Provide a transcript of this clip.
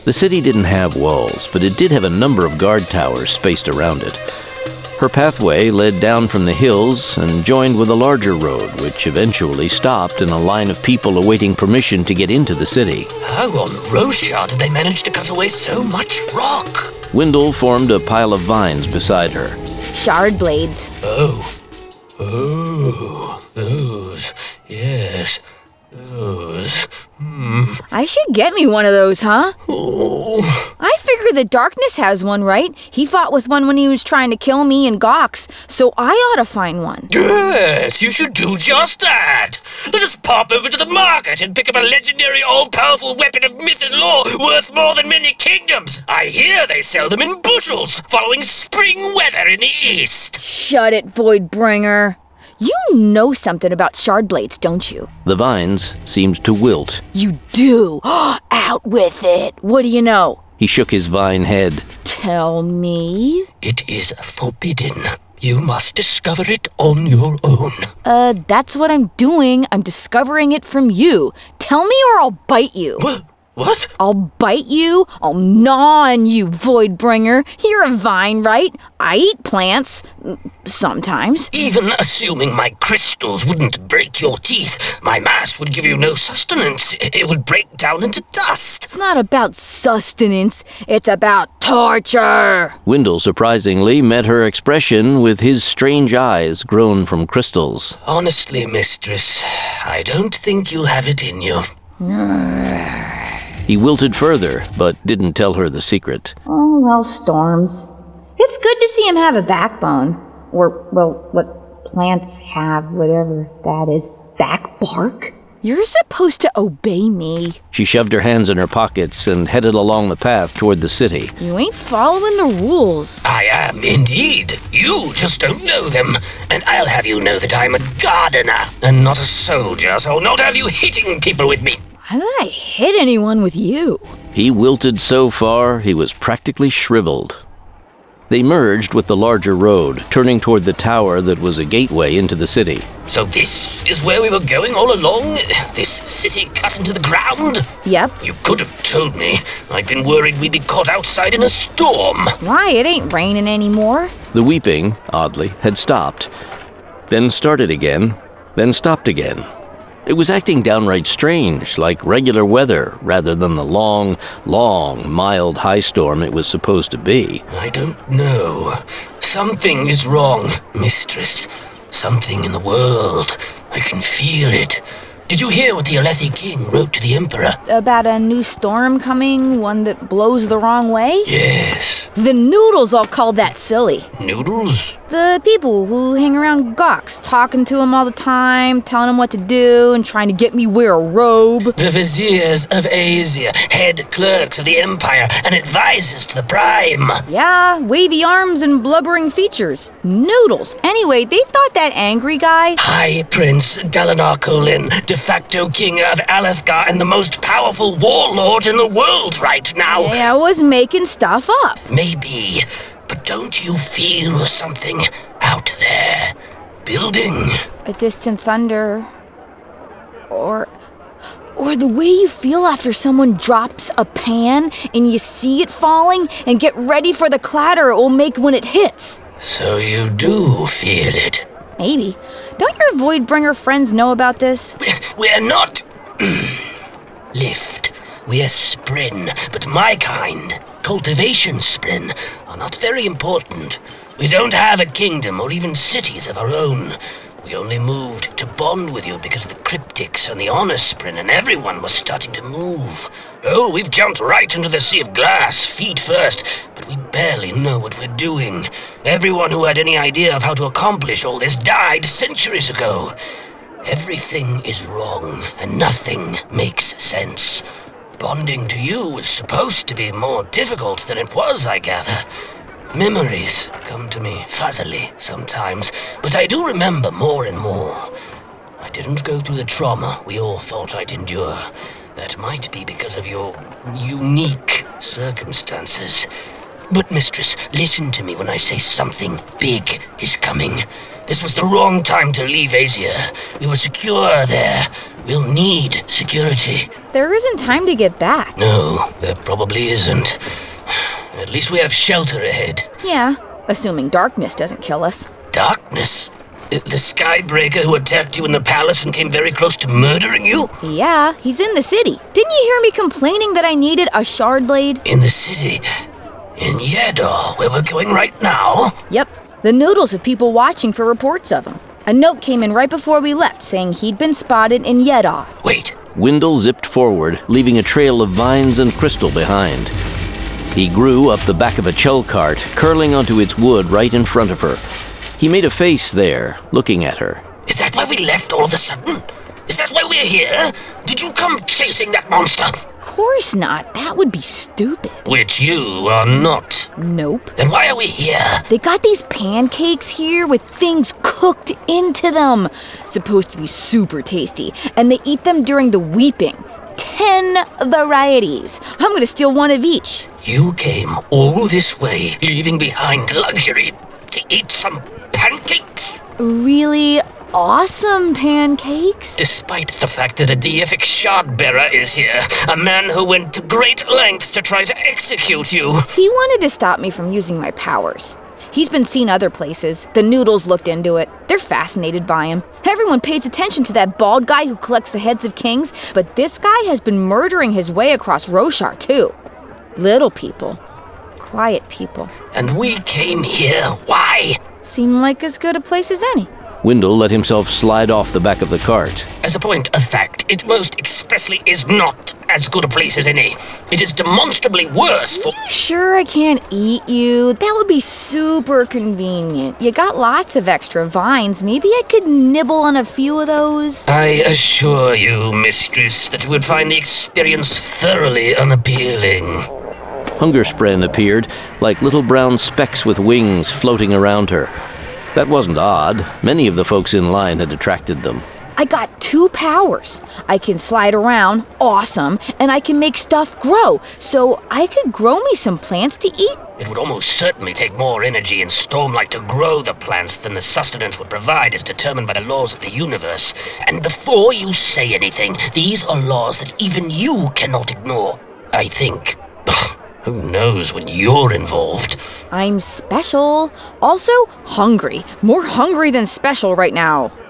The city didn't have walls, but it did have a number of guard towers spaced around it. Her pathway led down from the hills and joined with a larger road, which eventually stopped in a line of people awaiting permission to get into the city. How on Roshar did they manage to cut away so much rock? Wendell formed a pile of vines beside her. Shard blades. Oh, those. Yes, those. I should get me one of those, huh? Oh. I figure the Darkness has one, right? He fought with one when he was trying to kill me and Gox, so I ought to find one. Yes, you should do just that. Let us pop over to the market and pick up a legendary all-powerful weapon of myth and lore worth more than many kingdoms. I hear they sell them in bushels, following spring weather in the east. Shut it, Voidbringer. You know something about shard blades, don't you? The vines seemed to wilt. You do? Out with it. What do you know? He shook his vine head. Tell me. It is forbidden. You must discover it on your own. That's what I'm doing. I'm discovering it from you. Tell me or I'll bite you. What? I'll bite you. I'll gnaw on you, Voidbringer. You're a vine, right? I eat plants. Sometimes. Even assuming my crystals wouldn't break your teeth, my mass would give you no sustenance. It would break down into dust. It's not about sustenance. It's about torture. Wendell surprisingly met her expression with his strange eyes grown from crystals. Honestly, mistress, I don't think you have it in you. He wilted further, but didn't tell her the secret. Oh, well, Storms. It's good to see him have a backbone. Or, well, what plants have, whatever that is. Back bark? You're supposed to obey me. She shoved her hands in her pockets and headed along the path toward the city. You ain't following the rules. I am indeed. You just don't know them. And I'll have you know that I'm a gardener and not a soldier, so I'll not have you hitting people with me. Why would I hit anyone with you? He wilted so far, he was practically shriveled. They merged with the larger road, turning toward the tower that was a gateway into the city. So this is where we were going all along? This city cut into the ground? Yep. You could have told me. I've been worried we'd be caught outside in a storm. Why? It ain't raining anymore. The weeping, oddly, had stopped. Then started again, then stopped again. It was acting downright strange, like regular weather, rather than the long, mild high storm it was supposed to be. I don't know. Something is wrong, mistress. Something in the world. I can feel it. Did you hear what the Alethi king wrote to the emperor? About a new storm coming, one that blows the wrong way? Yes. The Noodles all call that silly. Noodles? The people who hang around Gox, talking to him all the time, telling him what to do, and trying to get me wear a robe. The viziers of Asia, head clerks of the empire, and advisors to the prime. Yeah, wavy arms and blubbering features. Noodles. Anyway, they thought that angry guy... High Prince Dalinar Kholin, de facto king of Alethkar and the most powerful warlord in the world right now. Yeah, was making stuff up. Maybe, but don't you feel something out there? Building? A distant thunder. Or the way you feel after someone drops a pan and you see it falling and get ready for the clatter it will make when it hits. So you do feel it? Maybe. Don't your Voidbringer friends know about this? We're not... Lift. We're Spren, but my kind, cultivation Spren, are not very important. We don't have a kingdom or even cities of our own. We only moved to bond with you because the cryptics and the honor Spren and everyone was starting to move. Oh, we've jumped right into the sea of glass, feet first, but we barely know what we're doing. Everyone who had any idea of how to accomplish all this died centuries ago. Everything is wrong, and nothing makes sense. Bonding to you was supposed to be more difficult than it was, I gather. Memories come to me fuzzily sometimes, but I do remember more and more. I didn't go through the trauma we all thought I'd endure. That might be because of your unique circumstances. But, mistress, listen to me when I say something big is coming. This was the wrong time to leave Asia. We were secure there. We'll need security. There isn't time to get back. No, there probably isn't. At least we have shelter ahead. Yeah, assuming darkness doesn't kill us. Darkness? The Skybreaker who attacked you in the palace and came very close to murdering you? Yeah, he's in the city. Didn't you hear me complaining that I needed a shard blade? In the city? In Yedor, where we're going right now? Yep, the Noodles have people watching for reports of him. A note came in right before we left saying he'd been spotted in Yedor. Wait. Wendell zipped forward, leaving a trail of vines and crystal behind. He grew up the back of a chell cart, curling onto its wood right in front of her. He made a face there, looking at her. Is that why we left all of a sudden? Is that why we're here? Did you come chasing that monster? Of course not. That would be stupid. Which you are not. Nope. Then why are we here? They got these pancakes here with things cooked into them. Supposed to be super tasty. And they eat them during the weeping. 10 varieties. I'm gonna steal one of each. You came all this way, leaving behind luxury to eat some pancakes? Really awesome pancakes? Despite the fact that a deific shard-bearer is here, a man who went to great lengths to try to execute you. He wanted to stop me from using my powers. He's been seen other places. The Noodles looked into it. They're fascinated by him. Everyone pays attention to that bald guy who collects the heads of kings, but this guy has been murdering his way across Roshar, too. Little people. Quiet people. And we came here. Why? Seem like as good a place as any. Wendell let himself slide off the back of the cart. As a point of fact, it most expressly is not as good a place as any. It is demonstrably worse for... You sure I can't eat you? That would be super convenient. You got lots of extra vines. Maybe I could nibble on a few of those. I assure you, mistress, that you would find the experience thoroughly unappealing. Hungerspren appeared, like little brown specks with wings floating around her. That wasn't odd. Many of the folks in line had attracted them. I got 2 powers. I can slide around, awesome, and I can make stuff grow, so I could grow me some plants to eat. It would almost certainly take more energy and Stormlight to grow the plants than the sustenance would provide as determined by the laws of the universe. And before you say anything, these are laws that even you cannot ignore, I think. Who knows when you're involved? I'm special. Also, hungry. More hungry than special right now.